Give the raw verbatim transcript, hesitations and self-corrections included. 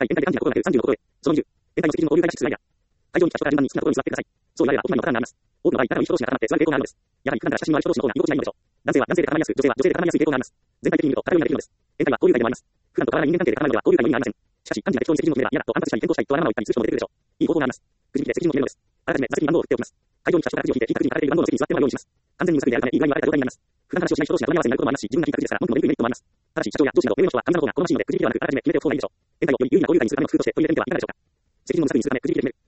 場合、全体でさんじゅうなな項がなくさんじゅうのことで、そのにじゅう、全体の責任の交流会議室や、会場に来た人が順番に好きなところに座ってください。そう言われれば、オフマンのパターンがあります。多くの場合、仲のいい人同士が固まって座る傾向があるのです。やはり、普段から親しみのある人同士の方が居心地がいいのでしょう。男性は男性で固まりやすく、女性は女性で固まりやすい傾向があります。全体的に見ると、片寄りができるのです。全体は交流会でもあります。普段と変わらない人間関係で固まるのは交流会の意味がありません。しかし、幹事が適当に責任を取れば嫌だと反発したり、転倒したりとわがままを言ったりする人も出てくるでしょう。いい方法があります。くじ引きで責任を決めるのです。あらかじめ座席に番号を振っておきます。会場に来た人がくじを引いて、引いたくじに書かれている番号の席に座ってもらうようにします。完全に無作為であるため、いい具合に割れた状態になります。普段話をしない人同士が隣り合わせになることもありますし、自分が引いたくじですから、文句も言いにくいメリットもあります。ただし、社長や上司など上の人は神の方が好ましいので、くじ引きではなく、あらかじめ決めておく方がいいでしょう。全体をより有意な交流会にするための工夫として取り入れてみてはいかがでしょうか。責任の無作為にするため、くじ引きで決める。